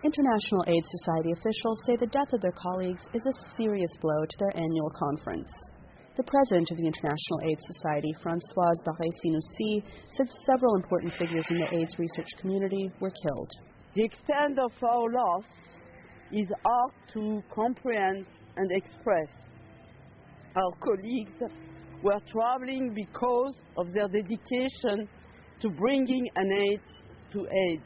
International AIDS Society officials say the death of their colleagues is a serious blow to their annual conference. The president of the International AIDS Society, Françoise Barré-Sinoussi, said several important figures in the AIDS research community were killed. The extent of our loss is hard to comprehend and express. Our colleagues were traveling because of their dedication to bringing an end to AIDS.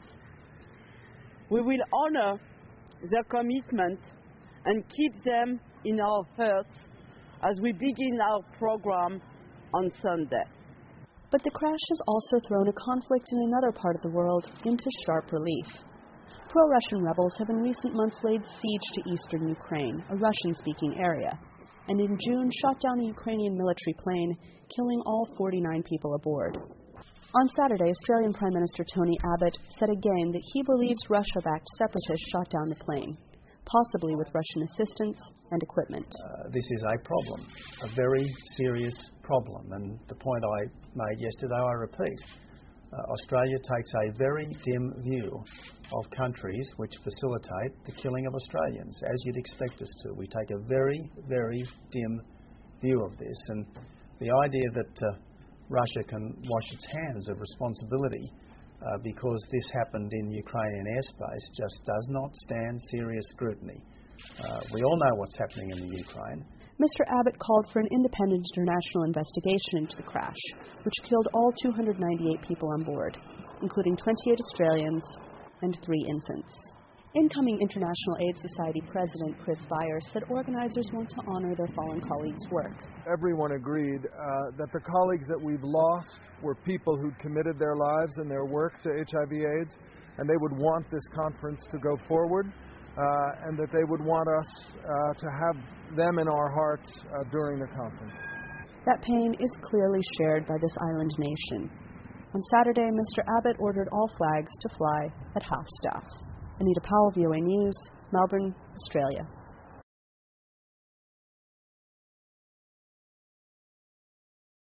We will honor their commitment and keep them in our hearts as we begin our program on Sunday. But the crash has also thrown a conflict in another part of the world into sharp relief. Pro-Russian rebels have in recent months laid siege to eastern Ukraine, a Russian-speaking area, and in June shot down a Ukrainian military plane, killing all 49 people aboard. On Saturday, Australian Prime Minister Tony Abbott said again that he believes Russia-backed separatists shot down the plane, possibly with Russian assistance and equipment. This is a problem, a very serious problem, and the point I made yesterday I repeat. Australia takes a very dim view of countries which facilitate the killing of Australians, as you'd expect us to. We take a very, very dim view of this, and the idea that Russia can wash its hands of responsibility because this happened in Ukrainian airspace just does not stand serious scrutiny. We all know what's happening in the Ukraine. Mr. Abbott called for an independent international investigation into the crash, which killed all 298 people on board, including 28 Australians and 3 infants. Incoming International AIDS Society President Chris Byers said organizers want to honor their fallen colleagues' work. Everyone agreed that the colleagues that we've lost were people who'd committed their lives and their work to HIV/AIDS, and they would want this conference to go forward, and that they would want us to have them in our hearts during the conference. That pain is clearly shared by this island nation. On Saturday, Mr. Abbott ordered all flags to fly at half-staff. Anita Powell, VOA News, Melbourne, Australia.